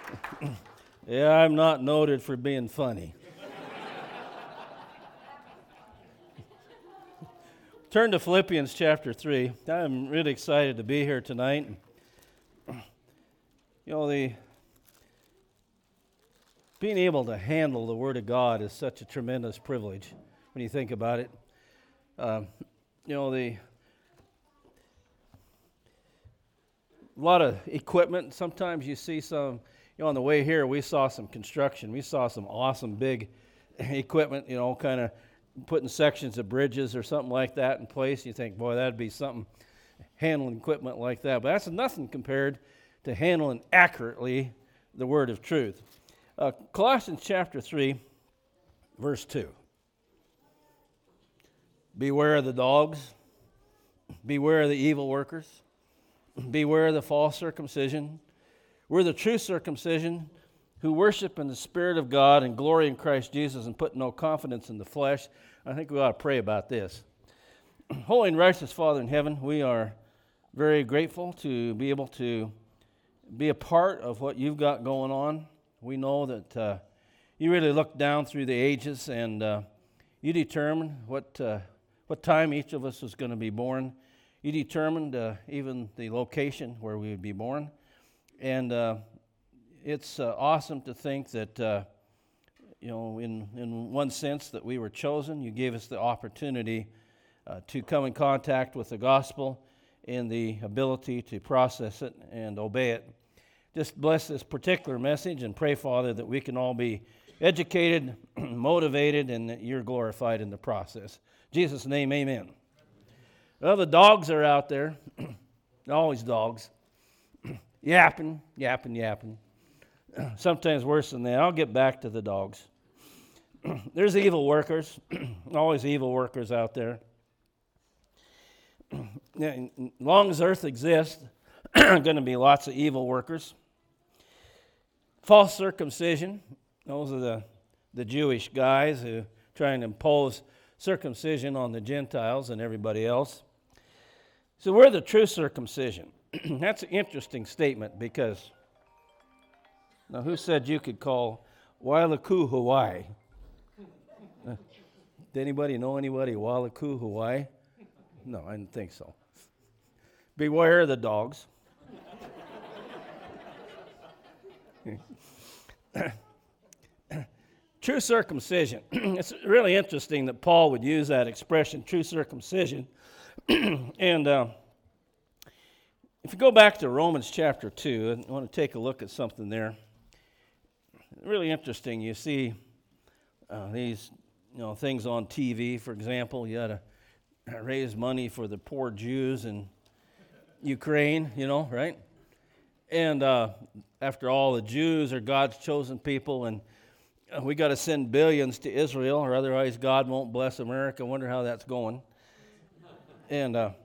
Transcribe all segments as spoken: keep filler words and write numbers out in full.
Yeah, I'm not noted for being funny. Turn to Philippians chapter three. I'm really excited to be here tonight. You know, the being able to handle the Word of God is such a tremendous privilege when you think about it. Um, you know, the a lot of equipment. Sometimes you see some, you know, on the way here we saw some construction. We saw some awesome big equipment, you know, kind of putting sections of bridges or something like that in place. You think, boy, that'd be something, handling equipment like that. But that's nothing compared to handling accurately the word of truth. Uh, Colossians chapter three, verse two. Beware of the dogs. Beware of the evil workers. Beware of the false circumcision. We're the true circumcision who worship in the Spirit of God and glory in Christ Jesus and put no confidence in the flesh. I think we ought to pray about this. Holy and righteous Father in heaven, we are very grateful to be able to be a part of what you've got going on. We know that uh, you really look down through the ages and uh, you determine what uh, what time each of us is going to be born. You determined uh, even the location where we would be born. And uh, it's uh, awesome to think that, uh, you know, in, in one sense that we were chosen. You gave us the opportunity uh, to come in contact with the gospel and the ability to process it and obey it. Just bless this particular message and pray, Father, that we can all be educated, motivated, and that you're glorified in the process. In Jesus' name, amen. Well, the dogs are out there, always dogs, yapping, yapping, yapping. Sometimes worse than that. I'll get back to the dogs. There's evil workers, always evil workers out there. As long as earth exists, there are going to be lots of evil workers. False circumcision, those are the, the Jewish guys who try and impose circumcision on the Gentiles and everybody else. So we're the true circumcision. That's an interesting statement because, now who said you could call Wailaku, Hawaii? Uh, did anybody know anybody Wailaku, Hawaii? No, I didn't think so. Beware of the dogs. True circumcision. It's really interesting that Paul would use that expression, true circumcision. and uh, if you go back to Romans chapter two, I want to take a look at something there. Really interesting. You see uh, these you know, things on T V, for example. You got to raise money for the poor Jews in Ukraine, you know, right? And uh, after all, the Jews are God's chosen people, and we got to send billions to Israel, or otherwise God won't bless America. I wonder how that's going. And uh,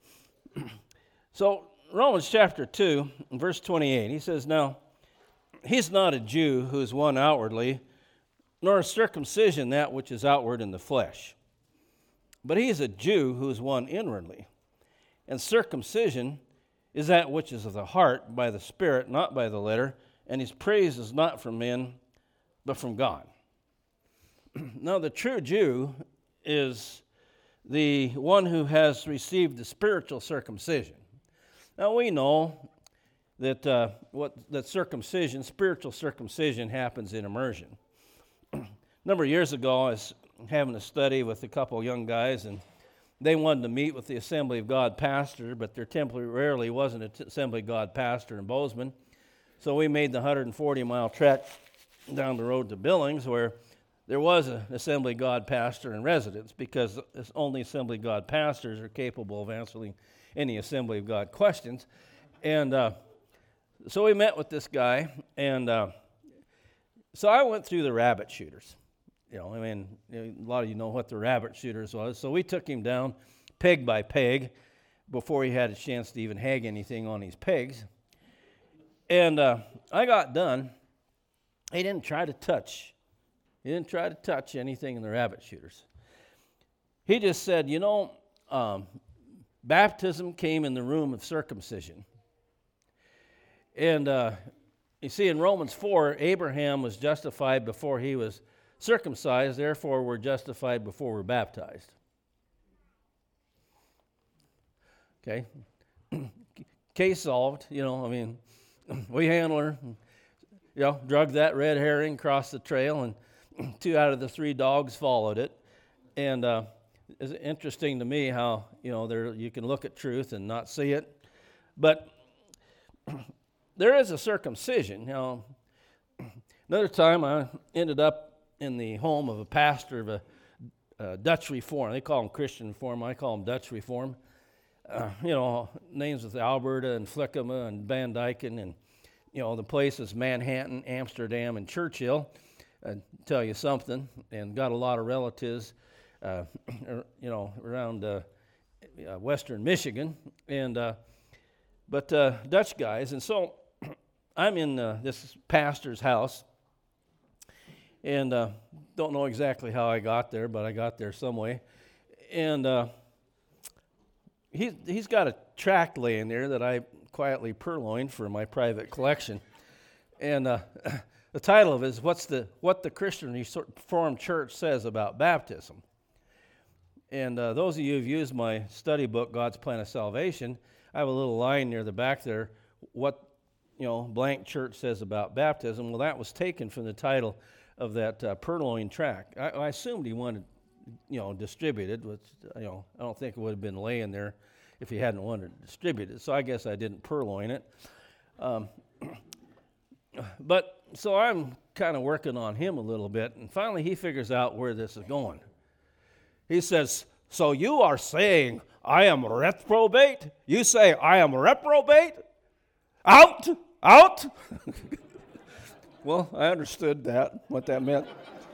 so Romans chapter two, verse twenty-eight, he says, now, he's not a Jew who is one outwardly, nor a circumcision that which is outward in the flesh. But he is a Jew who is one inwardly. And circumcision is that which is of the heart by the Spirit, not by the letter, and his praise is not from men, but from God. Now, the true Jew is the one who has received the spiritual circumcision. Now, we know that uh, what that circumcision, spiritual circumcision, happens in immersion. A number of years ago, I was having a study with a couple of young guys, and they wanted to meet with the Assembly of God pastor, but there temporarily wasn't an Assembly of God pastor in Bozeman. So we made the one hundred forty mile trek down the road to Billings, where there was an Assembly of God pastor in residence, because only Assembly of God pastors are capable of answering any Assembly of God questions. And uh, so we met with this guy, and uh, so I went through the rabbit shooters. You know, I mean, a lot of you know what the rabbit shooters was. So we took him down peg by peg before he had a chance to even hang anything on these pegs. And uh, I got done. He didn't try to touch. He didn't try to touch anything in the rabbit shooters. He just said, you know, um, baptism came in the room of circumcision. And uh, You see, in Romans four, Abraham was justified before he was circumcised, therefore we're justified before we're baptized. Okay? Case solved, you know, I mean, we handle her, you know, drug that red herring across the trail, and two out of the three dogs followed it. And uh, it's interesting to me how, you know, there you can look at truth and not see it. But there is a circumcision. Now, another time I ended up in the home of a pastor of a, a Dutch Reform. They call them Christian Reform. I call them Dutch Reform. Uh, you know, names with Alberta and Flickema and Van Dyken, and, you know, the places Manhattan, Amsterdam, and Churchill. Uh, tell you something, and got a lot of relatives, uh, you know, around uh, uh, western Michigan, and uh, but uh, Dutch guys. And so I'm in uh, this pastor's house, and uh, don't know exactly how I got there, but I got there some way. And uh, he, he's got a tract laying there that I quietly purloined for my private collection. And uh, the title of it is What's the, What the Christian Reformed Church Says About Baptism. And uh, those of you who've used my study book, God's Plan of Salvation, I have a little line near the back there, what, you know, blank church says about baptism. Well, that was taken from the title of that uh, purloined tract. I, I assumed he wanted, you know, distributed, which, you know, I don't think it would have been laying there if he hadn't wanted it distributed. So I guess I didn't purloin it. Um, but so I'm kind of working on him a little bit, and finally he figures out where this is going. He says, so you are saying I am reprobate? You say I am reprobate? Out! Out! Well, I understood that, what that meant.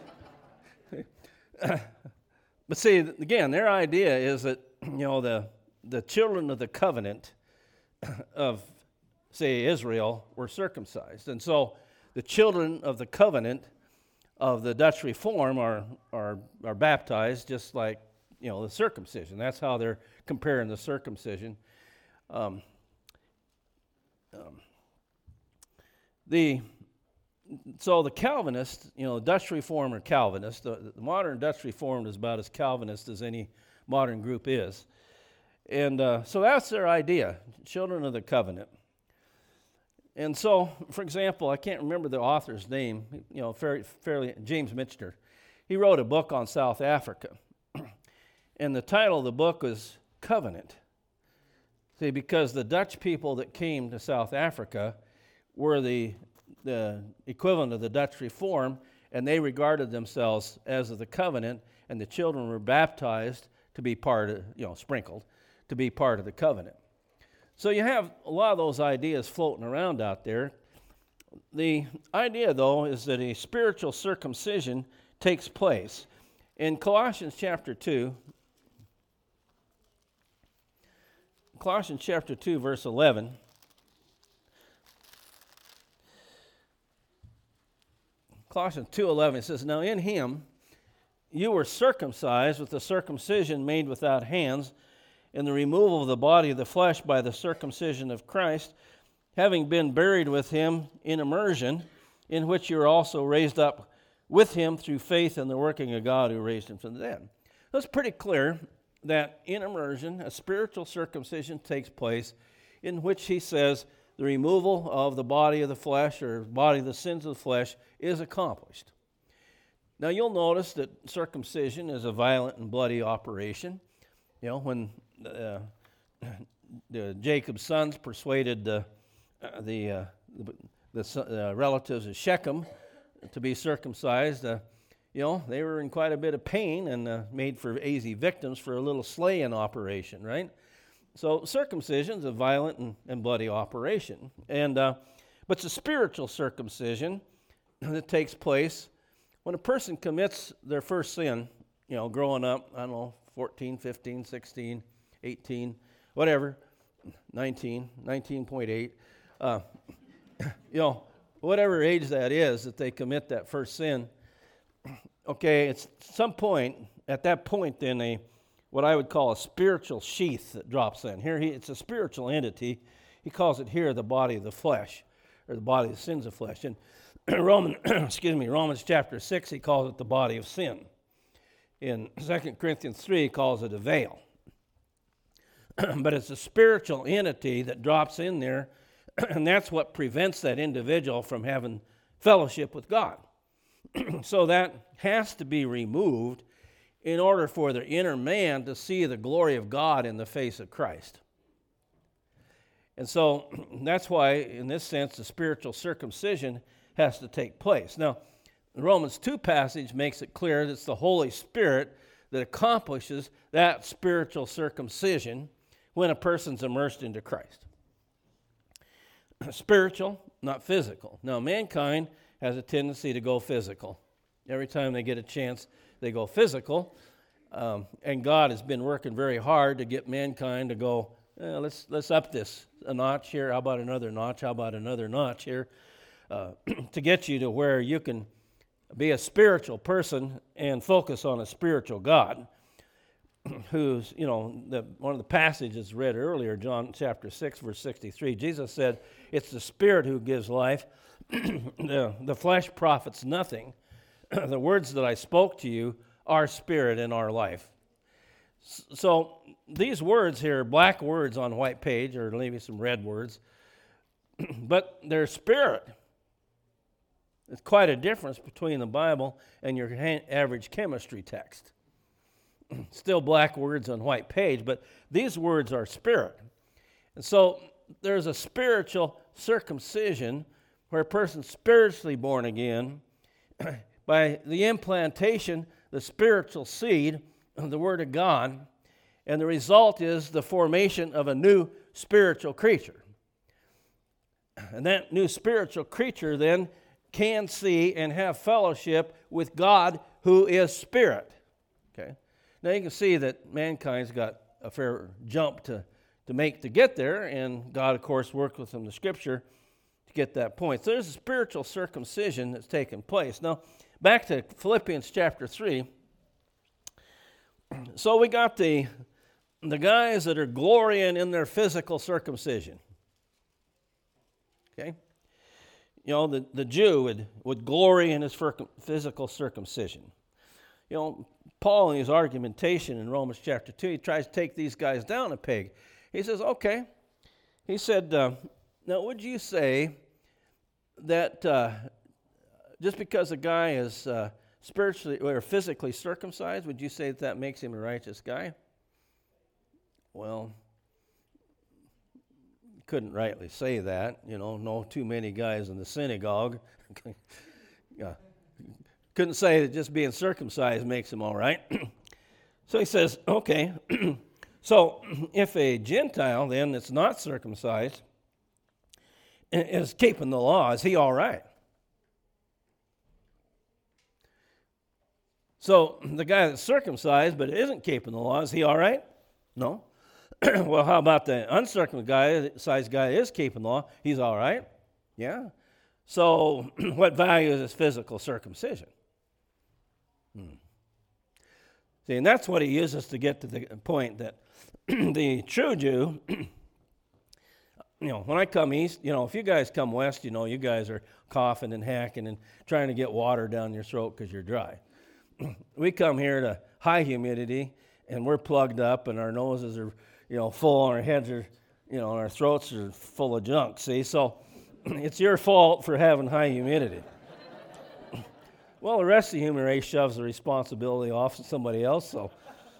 But see, again, their idea is that, you know, the, the children of the covenant of, say, Israel were circumcised. And so the children of the covenant of the Dutch Reform are, are, are baptized just like, you know, the circumcision. That's how they're comparing the circumcision. Um, um, the... So the Calvinists, you know, Dutch Reformed or Calvinist, the, the modern Dutch Reformed is about as Calvinist as any modern group is. And uh, so that's their idea, children of the covenant. And so, for example, I can't remember the author's name, you know, fairly, fairly James Michener. He wrote a book on South Africa. And the title of the book was Covenant. See, because the Dutch people that came to South Africa were the the equivalent of the Dutch Reform, and they regarded themselves as of the covenant, and the children were baptized to be part of, you know, sprinkled, to be part of the covenant. So you have a lot of those ideas floating around out there. The idea, though, is that a spiritual circumcision takes place. In Colossians chapter two, Colossians chapter two, verse eleven, Colossians two eleven, it says, now in him you were circumcised with the circumcision made without hands, in the removal of the body of the flesh by the circumcision of Christ, having been buried with him in immersion, in which you are also raised up with him through faith in the working of God who raised him from the dead. That's pretty clear that in immersion, a spiritual circumcision takes place, in which he says the removal of the body of the flesh, or body of the sins of the flesh, is accomplished. Now you'll notice that circumcision is a violent and bloody operation. You know, when uh, the Jacob's sons persuaded uh, the uh, the, the uh, relatives of Shechem to be circumcised, uh, you know, they were in quite a bit of pain and uh, made for easy victims for a little slaying operation, right? So circumcision is a violent and, and bloody operation, and uh, but it's a spiritual circumcision that takes place when a person commits their first sin. You know, growing up, I don't know, fourteen, fifteen, sixteen, eighteen, whatever, nineteen, nineteen point eight, uh, you know, whatever age that is that they commit that first sin. Okay, it's some point at that point then a what I would call a spiritual sheath that drops in. Here, he, it's a spiritual entity. He calls it here the body of the flesh, or the body of the sins of flesh. And Roman, excuse me, Romans chapter six, he calls it the body of sin. In Second Corinthians three, he calls it a veil. But it's a spiritual entity that drops in there, and that's what prevents that individual from having fellowship with God. So that has to be removed in order for the inner man to see the glory of God in the face of Christ. And so that's why, in this sense, the spiritual circumcision has to take place. Now, the Romans two passage makes it clear that it's the Holy Spirit that accomplishes that spiritual circumcision when a person's immersed into Christ. Spiritual, not physical. Now, mankind has a tendency to go physical. Every time they get a chance, they go physical. Um, and God has been working very hard to get mankind to go, eh, let's let's up this a notch here. How about another notch? How about another notch here? Uh, to get you to where you can be a spiritual person and focus on a spiritual God. Who's, you know, the, one of the passages read earlier, John chapter six, verse sixty-three, Jesus said, it's the Spirit who gives life. the, the flesh profits nothing. The words that I spoke to you are spirit and are life. So these words here, black words on white page, or maybe some red words, but they're spirit. It's quite a difference between the Bible and your average chemistry text. Still black words on white page, but these words are spirit. And so there's a spiritual circumcision where a person's spiritually born again by the implantation, the spiritual seed of the Word of God, and the result is the formation of a new spiritual creature. And that new spiritual creature then can see and have fellowship with God who is spirit. Okay. Now you can see that mankind's got a fair jump to, to make to get there, and God, of course, worked with them in the Scripture to get that point. So there's a spiritual circumcision that's taken place. Now, back to Philippians chapter three. So we got the, the guys that are glorying in their physical circumcision. Okay? You know, the, the Jew would, would glory in his physical circumcision. You know, Paul, in his argumentation in Romans chapter two, he tries to take these guys down a peg. He says, okay. He said, uh, now would you say that uh, just because a guy is uh, spiritually or physically circumcised, would you say that that makes him a righteous guy? Well, couldn't rightly say that. You know, no too many guys in the synagogue. yeah. Couldn't say that just being circumcised makes him all right. So he says, okay, so if a Gentile then that's not circumcised is keeping the law, is he all right? So the guy that's circumcised but isn't keeping the law, is he all right? No. Well, how about the uncircumcised guy that is keeping the law? He's all right? Yeah. So what value is his physical circumcision? Hmm. See, and that's what he uses to get to the point that the true Jew, you know, when I come east, you know, if you guys come west, you know, you guys are coughing and hacking and trying to get water down your throat because you're dry. We come here to high humidity, and we're plugged up, and our noses are, you know, full, and our heads are, you know, and our throats are full of junk, see? So it's your fault for having high humidity. Well, the rest of the human race shoves the responsibility off to somebody else. So,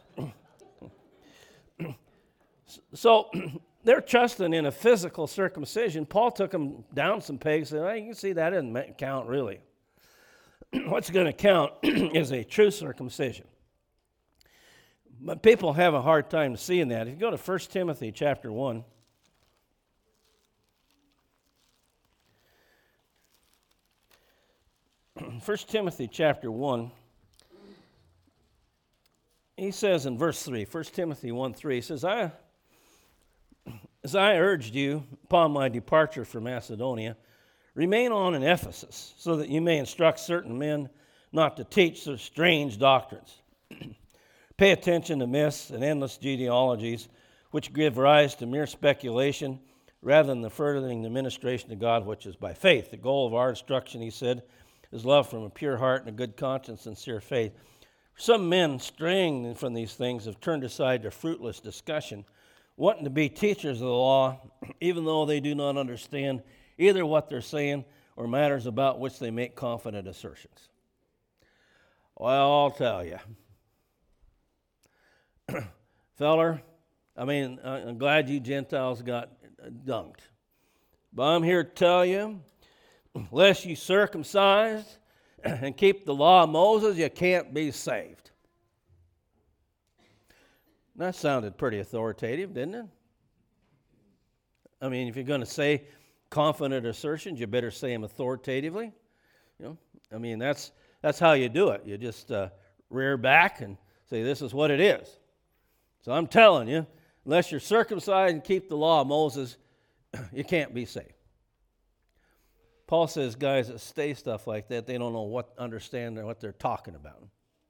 so they're trusting in a physical circumcision. Paul took them down some pegs and said, well, you can see that doesn't count really. What's going to count is a true circumcision. But people have a hard time seeing that. If you go to First Timothy chapter one, First Timothy chapter one, he says in verse three, First Timothy one three, he says, I, as I urged you upon my departure from Macedonia, remain on in Ephesus, so that you may instruct certain men not to teach such strange doctrines. Pay attention to myths and endless genealogies, which give rise to mere speculation. rather than the furthering the ministration of God, which is by faith. The goal of our instruction, he said, is love from a pure heart and a good conscience, sincere faith. Some men, straying from these things, have turned aside to fruitless discussion, wanting to be teachers of the law, even though they do not understand either what they're saying or matters about which they make confident assertions. Well, I'll tell you. Feller, I mean, I'm glad you Gentiles got dunked. But I'm here to tell you, unless you circumcise and keep the law of Moses, you can't be saved. That sounded pretty authoritative, didn't it? I mean, if you're going to say confident assertions, you better say them authoritatively. You know, I mean, that's that's how you do it. You just uh, rear back and say, this is what it is. So I'm telling you, unless you're circumcised and keep the law of Moses, you can't be saved. Paul says guys that say stuff like that, they don't know what, understand what they're talking about.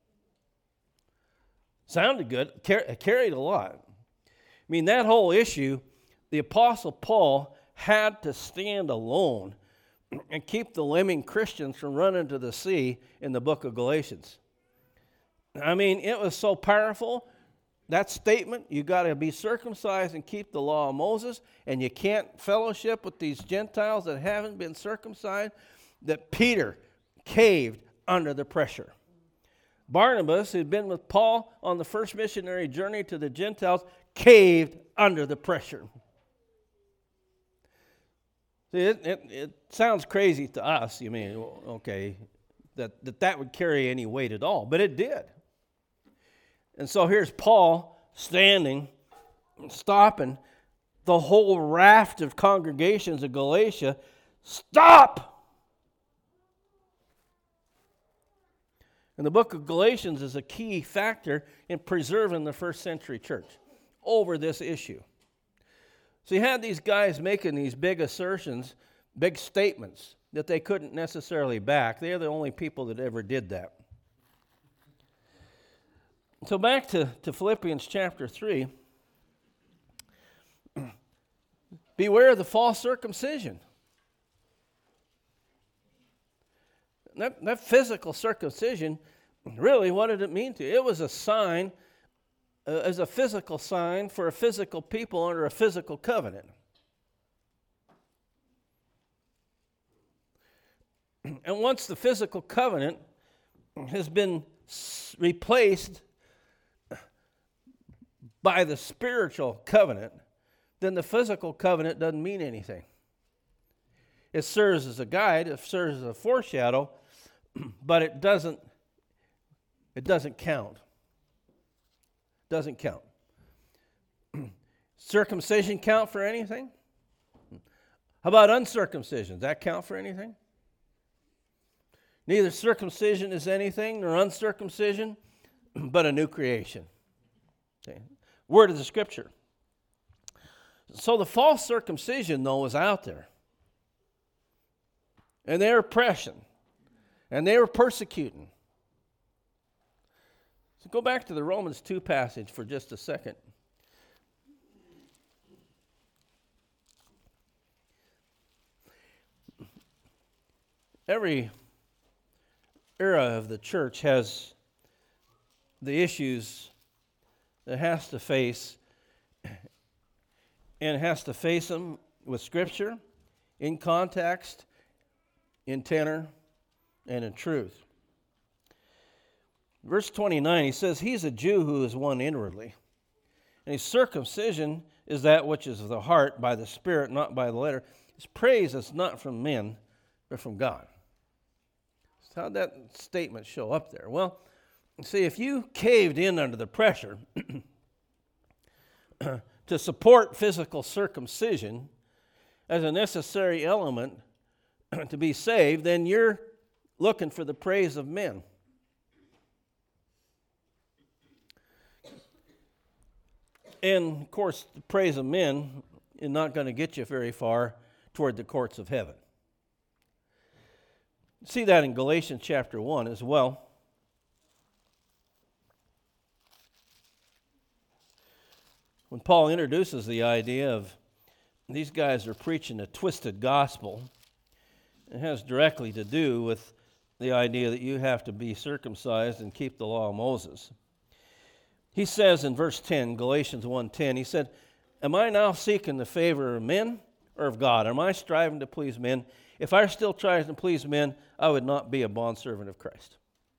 Sounded good, car- carried a lot. I mean, that whole issue, the Apostle Paul had to stand alone and keep the lemming Christians from running to the sea in the book of Galatians. I mean, it was so powerful. That statement, you got to be circumcised and keep the law of Moses, and you can't fellowship with these Gentiles that haven't been circumcised, that Peter caved under the pressure. Barnabas, who'd been with Paul on the first missionary journey to the Gentiles, caved under the pressure. See, it, it, it sounds crazy to us. You mean, okay, that, that that would carry any weight at all, but it did. And so here's Paul standing, stopping the whole raft of congregations of Galatia. Stop! And the book of Galatians is a key factor in preserving the first century church over this issue. So you had these guys making these big assertions, big statements that they couldn't necessarily back. They're the only people that ever did that. So back to, to Philippians chapter three. Beware of the false circumcision. That, that physical circumcision, really, what did it mean to you? It was a sign, uh, as a physical sign for a physical people under a physical covenant. And once the physical covenant has been s- replaced by the spiritual covenant, then the physical covenant doesn't mean anything. It serves as a guide, it serves as a foreshadow, but it doesn't it doesn't count. Doesn't count. Circumcision count for anything? How about uncircumcision? Does that count for anything? Neither circumcision is anything nor uncircumcision, but a new creation. Okay. Word of the Scripture. So the false circumcision, though, was out there. And they were oppressing. And they were persecuting. So go back to the Romans two passage for just a second. Every era of the church has the issues that it has to face, and it has to face them with Scripture, in context, in tenor, and in truth. Verse twenty-nine, he says, he's a Jew who is one inwardly. And his circumcision is that which is of the heart by the Spirit, not by the letter. His praise is not from men, but from God. So how'd that statement show up there? Well, see, if you caved in under the pressure to support physical circumcision as a necessary element to be saved, then you're looking for the praise of men. And, of course, the praise of men is not going to get you very far toward the courts of heaven. See that in Galatians chapter one as well. When Paul introduces the idea of these guys are preaching a twisted gospel. It has directly to do with the idea that you have to be circumcised and keep the law of Moses. He says in verse ten, Galatians one ten, he said, am I now seeking the favor of men or of God? Am I striving to please men? If I still try to please men, I would not be a bondservant of Christ.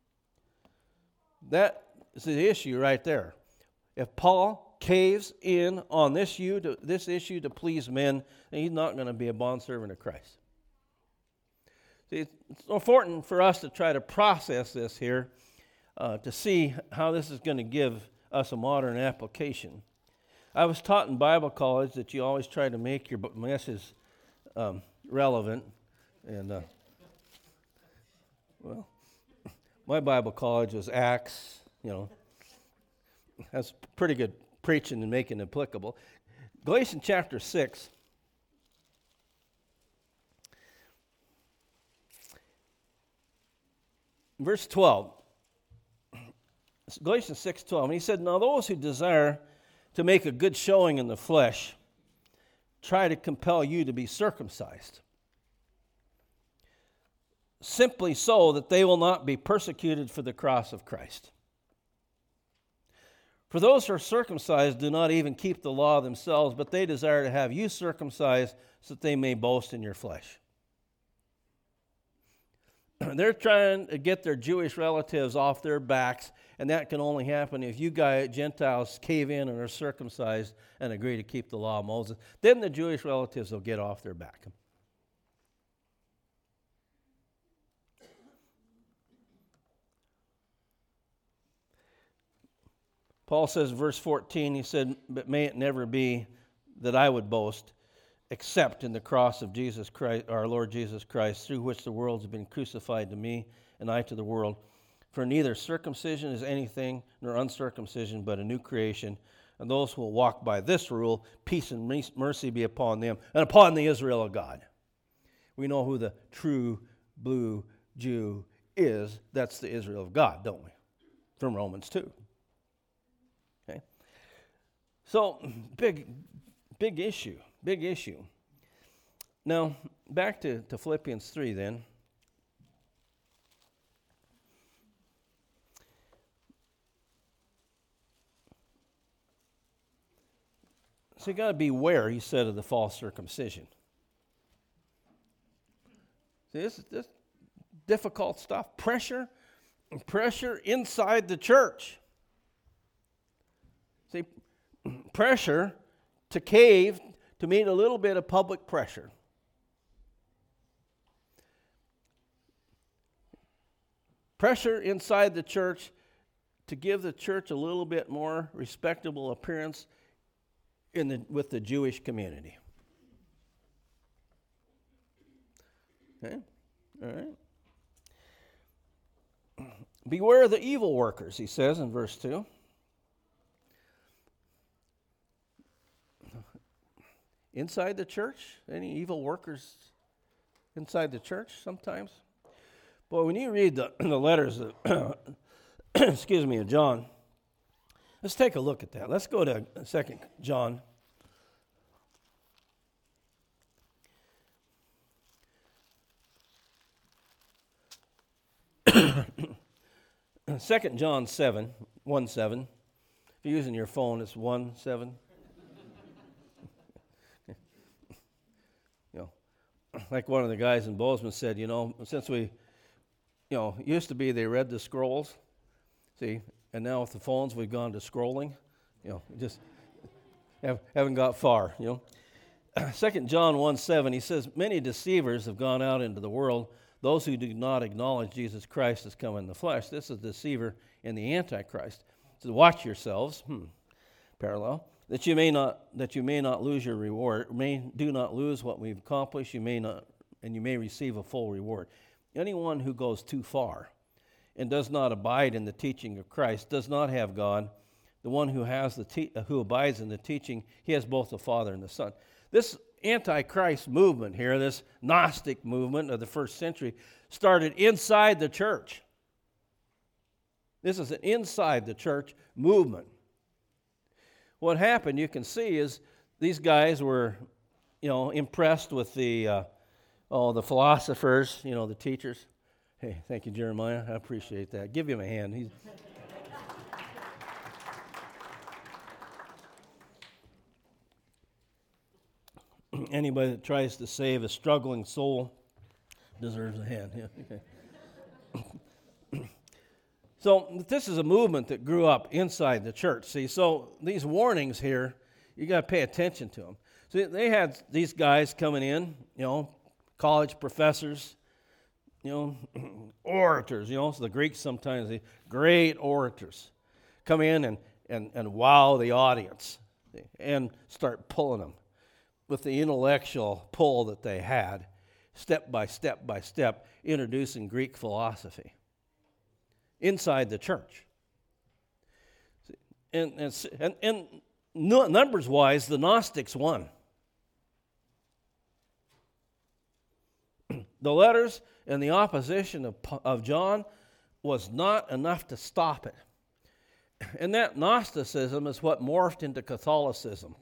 That is the issue right there. If Paul caves in on this issue to, this issue to please men, then he's not going to be a bondservant of Christ. See, it's important for us to try to process this here uh, to see how this is going to give us a modern application. I was taught in Bible college that you always try to make your message um, relevant. And, uh, well, my Bible college was Acts, you know. That's pretty good preaching and making it applicable. Galatians chapter six. Verse twelve. Galatians six twelve. And he said, now those who desire to make a good showing in the flesh try to compel you to be circumcised, simply so that they will not be persecuted for the cross of Christ. For those who are circumcised do not even keep the law themselves, but they desire to have you circumcised so that they may boast in your flesh. They're trying to get their Jewish relatives off their backs, and that can only happen if you guys, Gentiles, cave in and are circumcised and agree to keep the law of Moses. Then the Jewish relatives will get off their back. Paul says, verse fourteen, he said, but may it never be that I would boast except in the cross of Jesus Christ, our Lord Jesus Christ, through which the world has been crucified to me and I to the world. For neither circumcision is anything nor uncircumcision, but a new creation. And those who will walk by this rule, peace and mercy be upon them and upon the Israel of God. We know who the true blue Jew is. That's the Israel of God, don't we? From Romans two. Okay. So, big, big issue, big issue. Now, back to, to Philippians three then. So you got to beware, he said, of the false circumcision. See, this is this difficult stuff. Pressure, pressure inside the church. See, pressure to cave to meet a little bit of public pressure. Pressure inside the church to give the church a little bit more respectable appearance in the with the Jewish community. Okay? All right. Beware of the evil workers, he says in verse two. Inside the church? Any evil workers inside the church sometimes? Boy, when you read the, the letters of, excuse me, of John, let's take a look at that. Let's go to Second John. Second John seven, one seven. If you're using your phone, it's one seven. You know, like one of the guys in Bozeman said, you know, since we, you know, it used to be they read the scrolls, see, and now with the phones we've gone to scrolling, you know, just have, haven't got far, you know. Second John one seven, he says, many deceivers have gone out into the world, those who do not acknowledge Jesus Christ has come in the flesh. This is the deceiver and the Antichrist. So watch yourselves, hmm, parallel, that you may not that you may not lose your reward, may do not lose what we've accomplished, you may not, and you may receive a full reward. Anyone who goes too far and does not abide in the teaching of Christ does not have God. The one who has the te- who abides in the teaching, he has both the Father and the Son. This Antichrist movement here, this Gnostic movement of the first century, started inside the church. This is an inside the church movement. What happened, you can see, is these guys were you know, impressed with the, uh, oh, the philosophers, you know, the teachers. Hey, thank you, Jeremiah. I appreciate that. Give him a hand. He's Anybody that tries to save a struggling soul deserves a hand. Yeah, okay. So this is a movement that grew up inside the church. See, so these warnings here, you got to pay attention to them. So they had these guys coming in, you know, college professors, you know, orators, you know, so the Greeks sometimes, the great orators, come in and, and, and wow the audience and start pulling them with the intellectual pull that they had, step by step by step, introducing Greek philosophy inside the church. And, and, and, and numbers-wise, the Gnostics won. The letters and the opposition of, of John was not enough to stop it. And that Gnosticism is what morphed into Catholicism.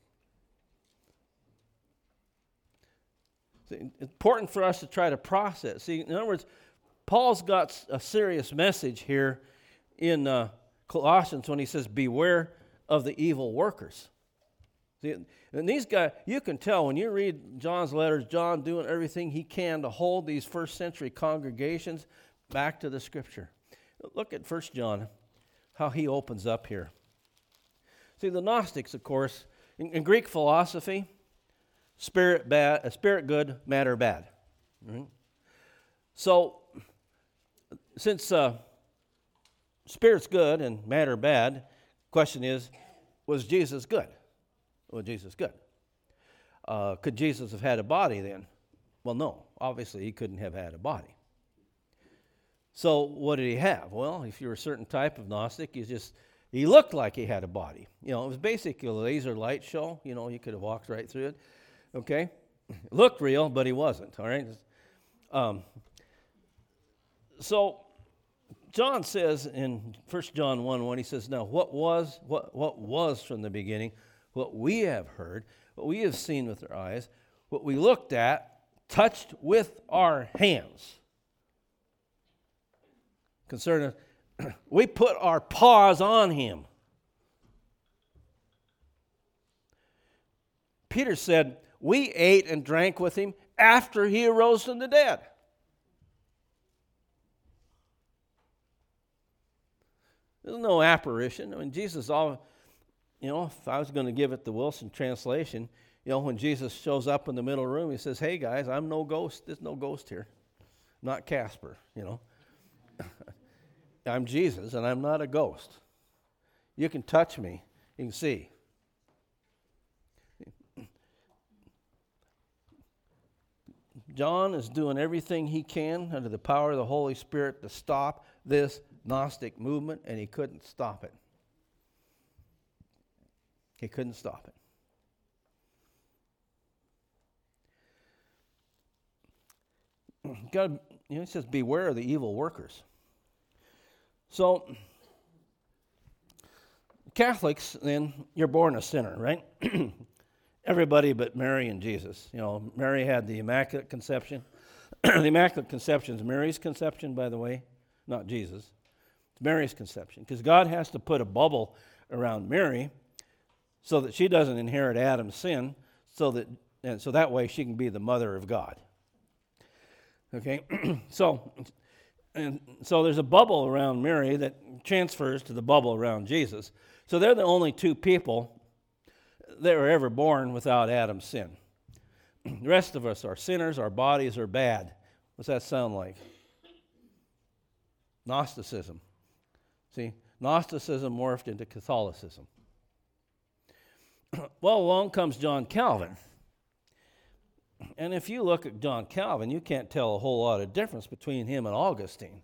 It's important for us to try to process. See, in other words, Paul's got a serious message here in uh, Colossians when he says, beware of the evil workers. See, and these guys, you can tell when you read John's letters, John doing everything he can to hold these first century congregations back to the Scripture. Look at First John, how he opens up here. See, the Gnostics, of course, in, in Greek philosophy, spirit bad, uh, spirit good, matter bad. Mm-hmm. So, since uh, spirit's good and matter bad, question is, was Jesus good? Was Jesus good? Uh, could Jesus have had a body then? Well, no. Obviously, he couldn't have had a body. So, what did he have? Well, if you're a certain type of Gnostic, he just he looked like he had a body. You know, it was basically a laser light show. You know, you could have walked right through it. Okay, it looked real, but he wasn't. All right. Um, so, John says in First John one one, he says, "Now, what was what what was from the beginning? What we have heard, what we have seen with our eyes, what we looked at, touched with our hands." Concerning, we put our paws on him. Peter said, we ate and drank with him after he arose from the dead. There's no apparition. I mean, Jesus all... You know, if I was going to give it the Wilson translation, you know, when Jesus shows up in the middle room, he says, hey, guys, I'm no ghost. There's no ghost here. I'm not Casper, you know. I'm Jesus, and I'm not a ghost. You can touch me. You can see. John is doing everything he can under the power of the Holy Spirit to stop this Gnostic movement, and he couldn't stop it. He couldn't stop it. God, you know, he says, beware of the evil workers. So, Catholics, then, you're born a sinner, right? Everybody but Mary and Jesus. You know, Mary had the Immaculate Conception. The Immaculate Conception is Mary's conception, by the way, not Jesus. It's Mary's conception, because God has to put a bubble around Mary so that she doesn't inherit Adam's sin, so that and so that way she can be the mother of God. Okay, so and so there's a bubble around Mary that transfers to the bubble around Jesus. So they're the only two people that were ever born without Adam's sin. The rest of us are sinners. Our bodies are bad. What's that sound like? Gnosticism. See, Gnosticism morphed into Catholicism. Well, along comes John Calvin. And if you look at John Calvin, you can't tell a whole lot of difference between him and Augustine.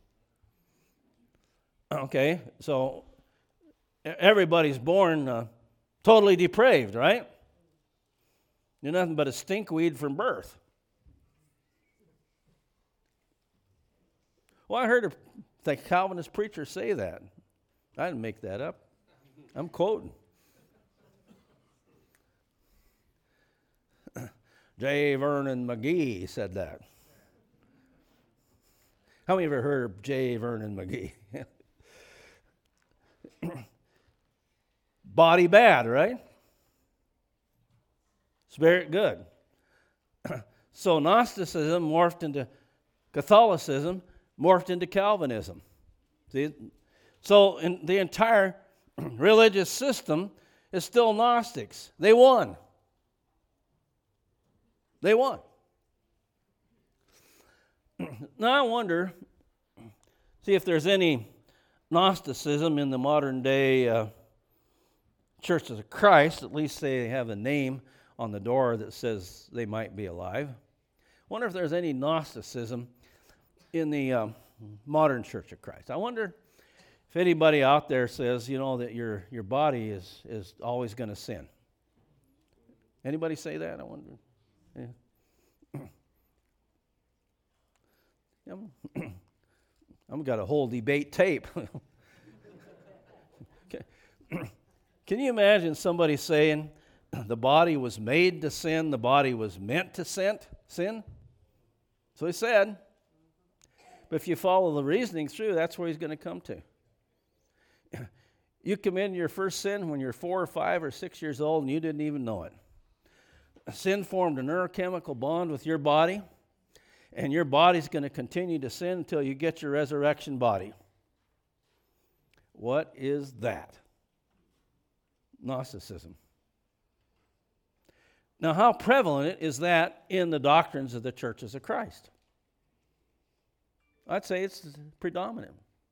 Okay, so everybody's born uh, totally depraved, right? You're nothing but a stinkweed from birth. Well, I heard a the Calvinist preacher say that. I didn't make that up. I'm quoting. J. Vernon McGee said that. How many of you ever heard of J. Vernon McGee? Body bad, right? Spirit good. So Gnosticism morphed into Catholicism, morphed into Calvinism. See? So in the entire religious system is still Gnostics. They won. They won. Now I wonder, see if there's any Gnosticism in the modern day uh, Churches of Christ. At least they have a name on the door that says they might be alive. Wonder if there's any Gnosticism in the um, modern Church of Christ. I wonder if anybody out there says, you know, that your your body is is always going to sin. Anybody say that? I wonder. Yeah. yeah. I've got a whole debate tape. Okay. Can you imagine somebody saying the body was made to sin, the body was meant to sin? Sin? So he said. But if you follow the reasoning through, that's where he's going to come to. You commit your first sin when you're four or five or six years old and you didn't even know it. Sin formed a neurochemical bond with your body, and your body's going to continue to sin until you get your resurrection body. What is that? Gnosticism. Now, how prevalent is that in the doctrines of the churches of Christ? I'd say it's predominant.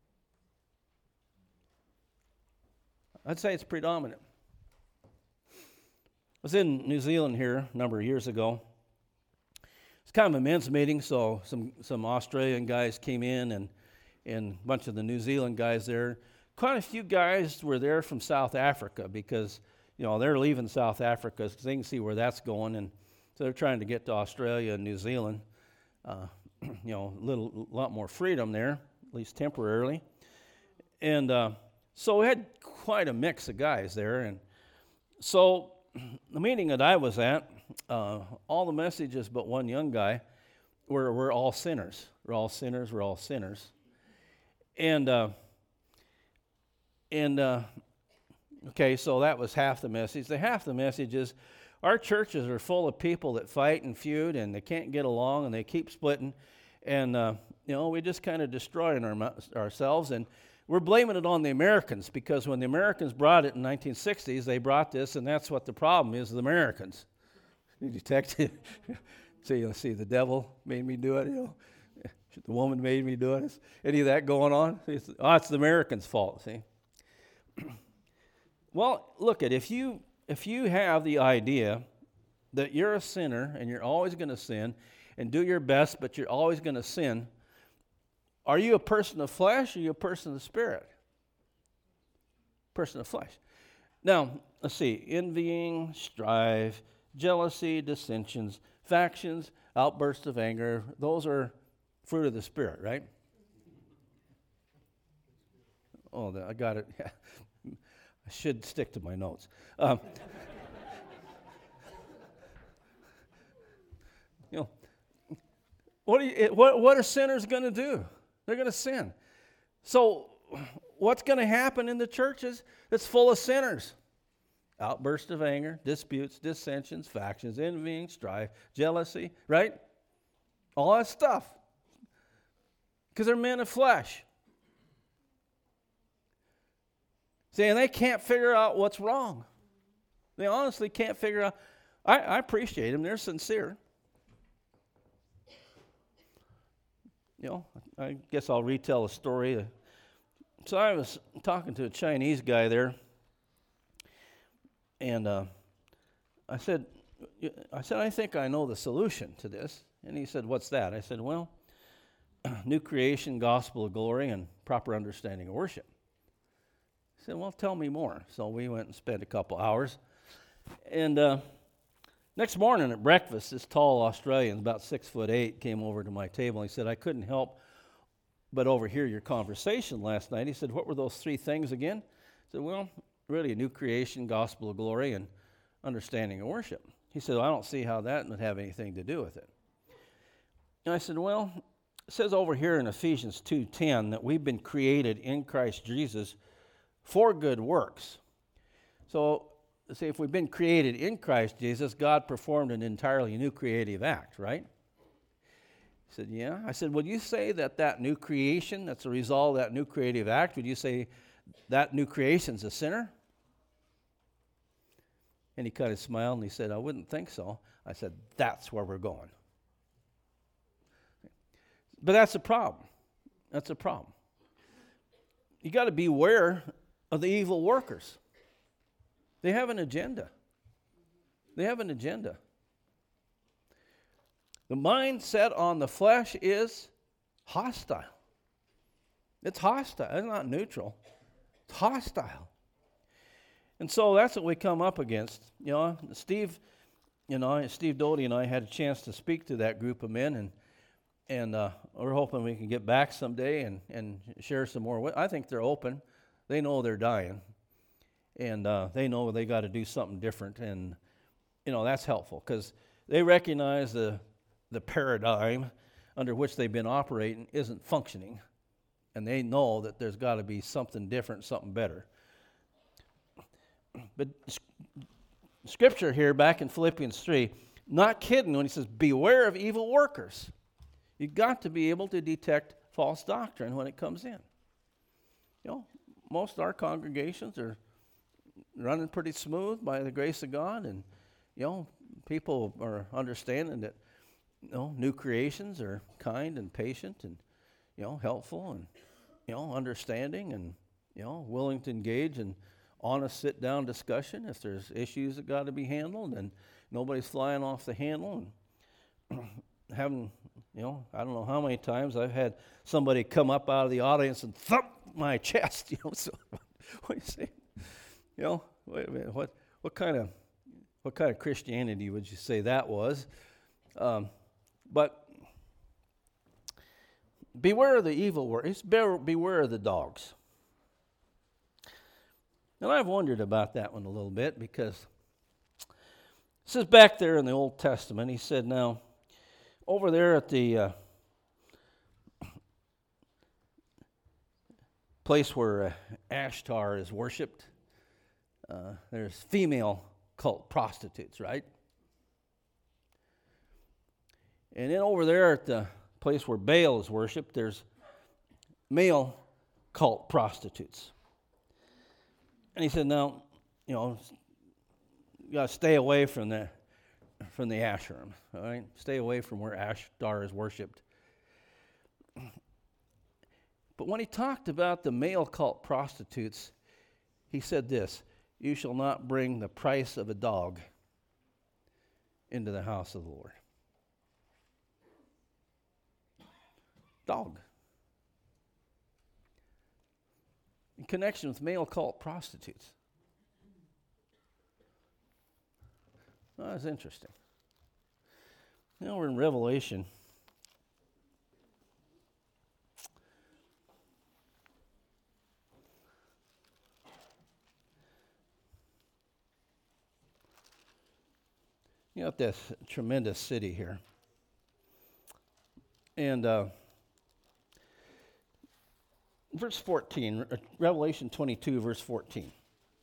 I'd say it's predominant. I was in New Zealand here a number of years ago. It's kind of a men's meeting, so some, some Australian guys came in and, and a bunch of the New Zealand guys there. Quite a few guys were there from South Africa because, you know, they're leaving South Africa so they can see where that's going, and so they're trying to get to Australia and New Zealand. Uh, you know, a little, lot more freedom there, at least temporarily. And uh, so we had quite a mix of guys there. And so the meeting that I was at, uh, all the messages but one young guy were, we're all sinners. We're all sinners. We're all sinners. And, uh, and uh, okay, so that was half the message. The half the message is our churches are full of people that fight and feud, and they can't get along, and they keep splitting. And, uh, you know, we just kind of destroying our, ourselves. And we're blaming it on the Americans because when the Americans brought it in the nineteen sixties, they brought this, and that's what the problem is, the Americans. You detect it. So you see, the devil made me do it. You know, the woman made me do it. Is any of that going on? It's, oh, it's the Americans' fault, see. Well, look at if you if you have the idea that you're a sinner and you're always going to sin and do your best, but you're always going to sin, are you a person of flesh or are you a person of spirit? Person of flesh. Now, let's see. Envying, strife, jealousy, dissensions, factions, outbursts of anger. Those are fruit of the Spirit, right? Oh, I got it. I should stick to my notes. Um, you know, what are, you, what, what are sinners going to do? They're going to sin. So what's going to happen in the churches that's full of sinners? Outbursts of anger, disputes, dissensions, factions, envying, strife, jealousy, right? All that stuff. Because they're men of flesh. See, and they can't figure out what's wrong. They honestly can't figure out. I, I appreciate them. They're sincere. You know, I guess I'll retell a story. So I was talking to a Chinese guy there, and uh, I said, I said, I think I know the solution to this. And he said, what's that? I said, well, new creation, gospel of glory, and proper understanding of worship. He said, well, tell me more. So we went and spent a couple hours. And uh, next morning at breakfast, this tall Australian, about six foot eight, came over to my table. And he said, I couldn't help but overhear your conversation last night. He said, what were those three things again? I said, well, really a new creation, gospel of glory, and understanding of worship. He said, well, I don't see how that would have anything to do with it. And I said, well, it says over here in Ephesians two ten that we've been created in Christ Jesus for good works. So, see, if we've been created in Christ Jesus, God performed an entirely new creative act, right? He said, yeah. I said, would you say that that new creation, that's a result of that new creative act, would you say that new creation's a sinner? And he kind of smiled and he said, I wouldn't think so. I said, that's where we're going. But that's a problem. That's a problem. You got to beware of the evil workers. They have an agenda. They have an agenda. The mind set on the flesh is hostile. It's hostile. It's not neutral. It's hostile. And so that's what we come up against. You know, Steve, you know, Steve Doty and I had a chance to speak to that group of men, and and uh, we're hoping we can get back someday and, and share some more. I think they're open. They know they're dying, and uh, they know they got to do something different, and you know that's helpful because they recognize the the paradigm under which they've been operating isn't functioning, and they know that there's got to be something different, something better. But Scripture here, back in Philippians three, not kidding when he says, beware of evil workers. You've got to be able to detect false doctrine when it comes in. You know, most of our congregations are running pretty smooth by the grace of God, and, you know, people are understanding that, you know, new creations are kind and patient and, you know, helpful and, you know, understanding and, you know, willing to engage in honest sit-down discussion if there's issues that got to be handled, and nobody's flying off the handle and having, you know, I don't know how many times I've had somebody come up out of the audience and thump my chest, you know. So what do you say? You know, wait a minute, what what kind of what kind of Christianity would you say that was? Um, but beware of the evil workers. Beware of the dogs. And I've wondered about that one a little bit because it says back there in the Old Testament, he said, now, over there at the uh, place where uh, Ashtar is worshipped, uh, there's female cult prostitutes, right? And then over there at the place where Baal is worshipped, there's male cult prostitutes. And he said, now, you know, you got to stay away from the from the Asherim, all right? Stay away from where Ashtar is worshipped. But when he talked about the male cult prostitutes, he said this, you shall not bring the price of a dog into the house of the Lord. Dog. In connection with male cult prostitutes. Well, that's interesting. You know, we're in Revelation. You got this tremendous city here. And uh, verse fourteen, Revelation twenty-two, verse fourteen.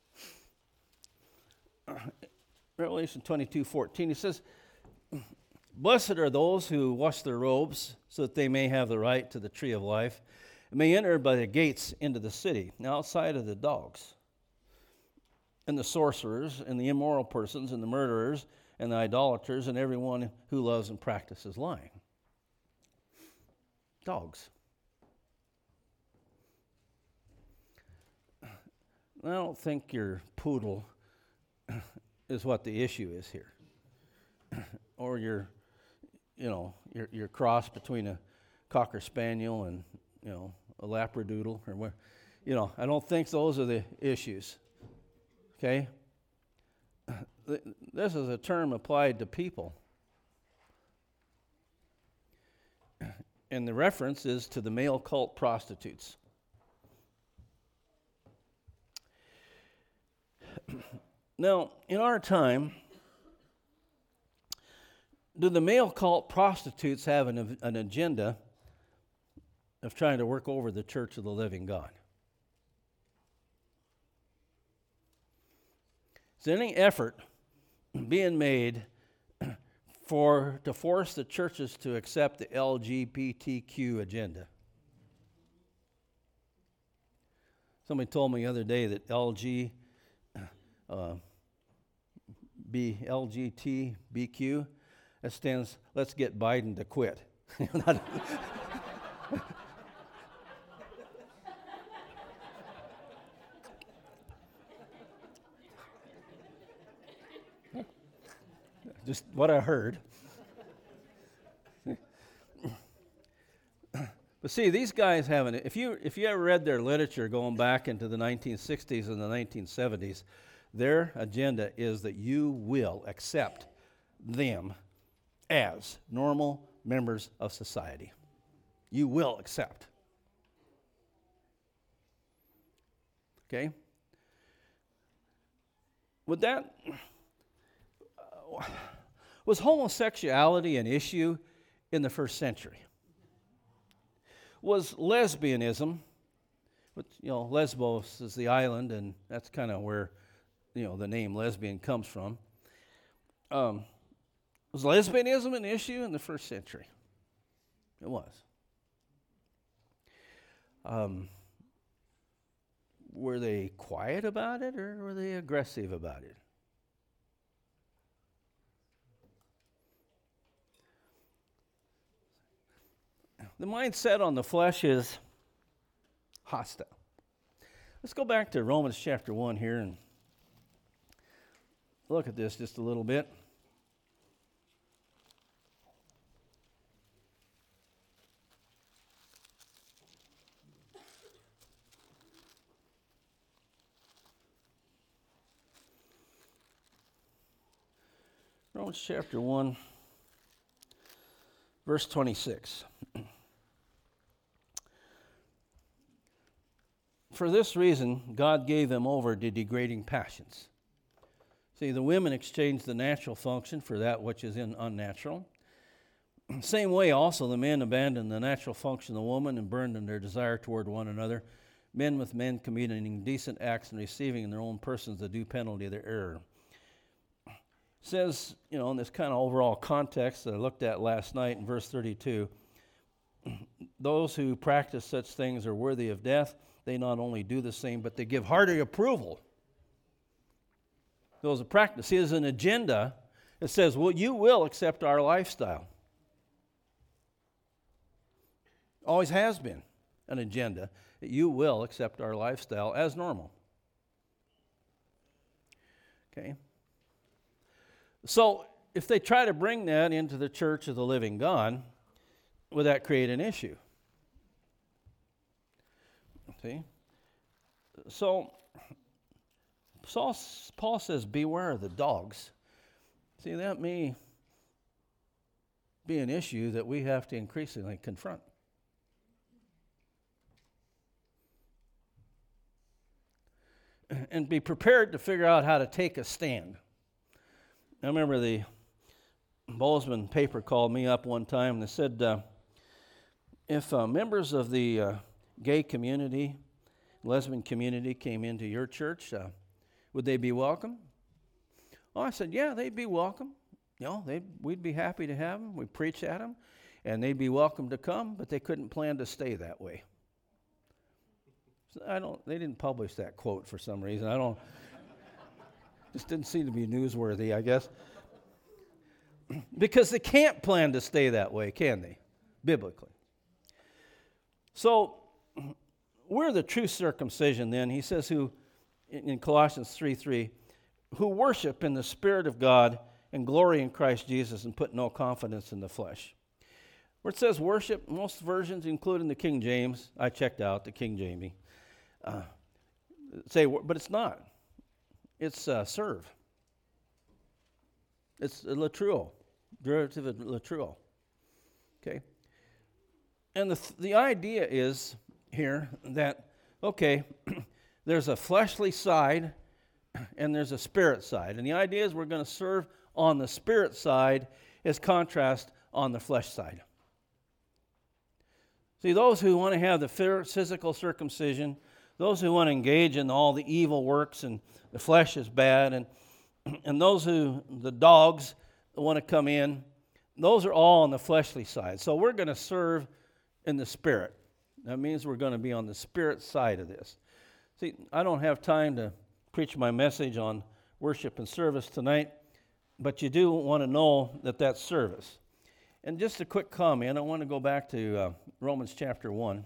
Revelation twenty-two, fourteen, he says, blessed are those who wash their robes so that they may have the right to the tree of life and may enter by the gates into the city, outside of the dogs and the sorcerers and the immoral persons and the murderers and the idolaters and everyone who loves and practices lying. Dogs. I don't think your poodle is what the issue is here. Or your, you know, your your cross between a Cocker Spaniel and, you know, a Labradoodle or where, you know, I don't think those are the issues. Okay? This is a term applied to people. And the reference is to the male cult prostitutes. Now, in our time, Do the male cult prostitutes have an, an agenda of trying to work over the church of the living God? Is there any effort being made for to force the churches to accept the L G B T Q agenda? Somebody told me the other day that L G, uh, B, L G T B Q, that stands, let's get Biden to quit. Just what I heard. But see, these guys haven't, if you if you ever read their literature going back into the nineteen sixties and the nineteen seventies, their agenda is that you will accept them as normal members of society. You will accept. Okay? Would that, uh, was homosexuality an issue in the first century? Was lesbianism, which, you know, Lesbos is the island, and that's kind of where, you know, the name lesbian comes from. Um, was lesbianism an issue in the first century? It was. Um, were they quiet about it, or were they aggressive about it? The mindset on the flesh is hostile. Let's go back to Romans chapter one here and look at this just a little bit. Romans chapter one, verse twenty-six. For this reason, God gave them over to degrading passions. See, the women exchanged the natural function for that which is in unnatural. Same way also the men abandoned the natural function of the woman and burned in their desire toward one another, men with men committing indecent acts and receiving in their own persons the due penalty of their error. It says, you know, in this kind of overall context that I looked at last night in verse thirty-two, those who practice such things are worthy of death. They not only do the same, but they give hearty approval. Those who practice. See, there's an agenda that says, well, you will accept our lifestyle. Always has been an agenda that you will accept our lifestyle as normal. Okay? So, if they try to bring that into the church of the living God, would that create an issue? See? So, Saul, Paul says, beware of the dogs. See, that may be an issue that we have to increasingly confront. And be prepared to figure out how to take a stand. I remember the Bozeman paper called me up one time and they said, uh, if uh, members of the uh, gay community, lesbian community came into your church, uh, would they be welcome? Oh, I said, yeah, they'd be welcome. You know, they'd, we'd be happy to have them. We'd preach at them, and they'd be welcome to come, but they couldn't plan to stay that way. So I don't. They didn't publish that quote for some reason. I don't. Just didn't seem to be newsworthy, I guess. Because they can't plan to stay that way, can they? Biblically. So, we're the true circumcision then. He says who, in Colossians three three, who worship in the Spirit of God and glory in Christ Jesus and put no confidence in the flesh. Where it says worship, most versions, including the King James, I checked out the King James, uh, say, but it's not. It's uh, serve. It's a latreuo, derivative of latreuo. Okay? And the th- the idea is here that, okay, there's a fleshly side and there's a spirit side. And the idea is we're going to serve on the spirit side is contrast on the flesh side. See, those who want to have the physical circumcision, those who want to engage in all the evil works and the flesh is bad, and, and those who, the dogs, want to come in, those are all on the fleshly side. So we're going to serve in the Spirit. That means we're going to be on the Spirit side of this. See, I don't have time to preach my message on worship and service tonight, but you do want to know that that's service. And just a quick comment, I want to go back to uh, Romans chapter one.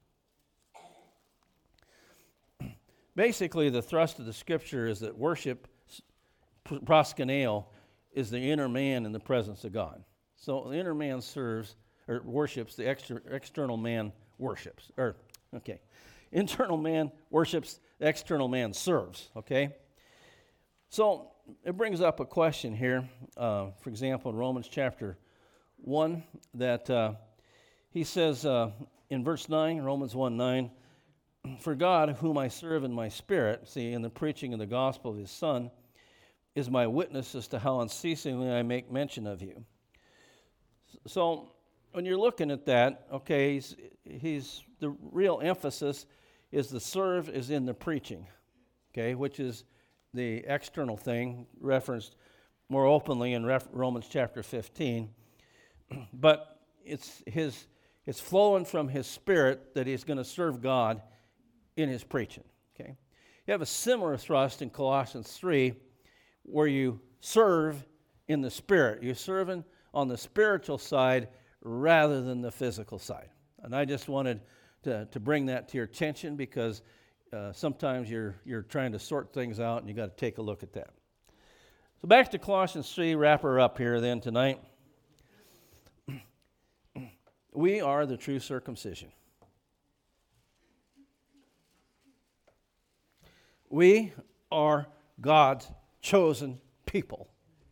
Basically, the thrust of the Scripture is that worship, proskuneo, is the inner man in the presence of God. So the inner man serves, or worships, the extra, external man worships. Or, okay, internal man worships, the external man serves, okay? So it brings up a question here, uh, for example, in Romans chapter one, that uh, he says uh, in verse nine, Romans one nine, for God, whom I serve in my spirit, see, in the preaching of the gospel of his Son, is my witness as to how unceasingly I make mention of you. So when you're looking at that, okay, he's, he's the real emphasis is the serve is in the preaching, okay, which is the external thing referenced more openly in Ref- Romans chapter fifteen. But it's his it's flowing from his spirit that he's going to serve God in his preaching. Okay, you have a similar thrust in Colossians three, where you serve in the spirit. You're serving on the spiritual side rather than the physical side. And I just wanted to, to bring that to your attention because uh, sometimes you're you're trying to sort things out and you got to take a look at that. So back to Colossians three, wrap her up here then tonight. We are the true circumcision. We are God's chosen people.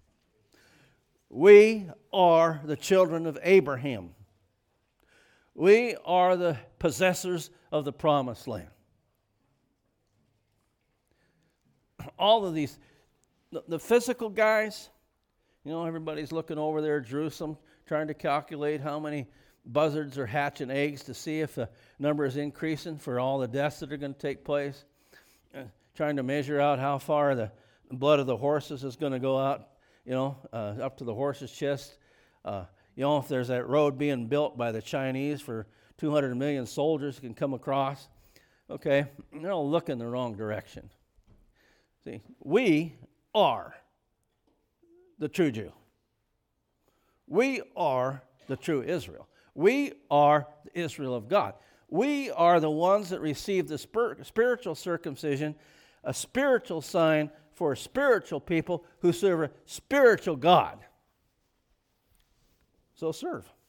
We are the children of Abraham. We are the possessors of the promised land. All of these, the, the physical guys, you know, everybody's looking over there at Jerusalem, trying to calculate how many buzzards are hatching eggs to see if the number is increasing for all the deaths that are going to take place. Uh, trying to measure out how far the blood of the horses is going to go out, you know, uh, up to the horse's chest. Uh, you know, if there's that road being built by the Chinese for two hundred million soldiers can come across, okay, they're all looking the wrong direction. See, we are the true Jew. We are the true Israel. We are the Israel of God. We are the ones that receive the spir- spiritual circumcision, a spiritual sign for spiritual people who serve a spiritual God. So serve.